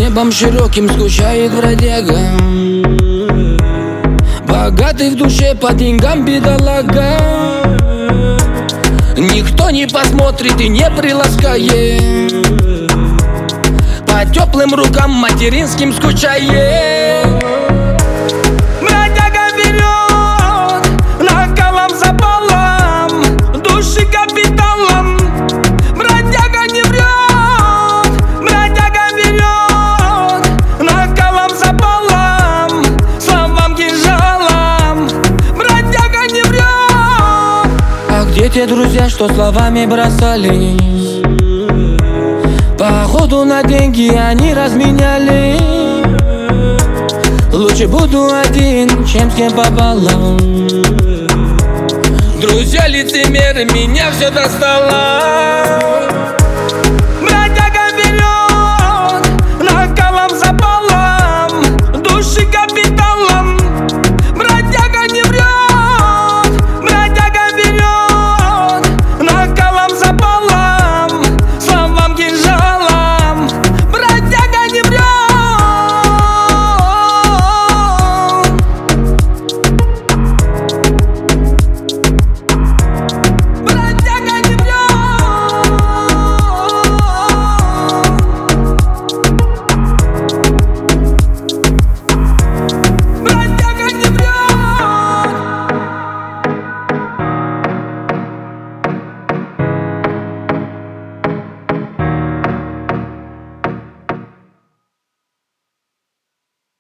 небом широким скучает бродяга, богатый в душе, по деньгам бедолага. Никто не посмотрит и не приласкает, по теплым рукам материнским скучает. Бродяга вперед, накалом запалом, души капиталом. Бродяга не врет, бродяга вперед, накалом запалом, словам кинжалом. Бродяга не врет. А где те друзья, что словами бросались? Походу на деньги они разменяли. Лучше буду один, чем с кем пополам. Друзья лицемеры, меня все достало.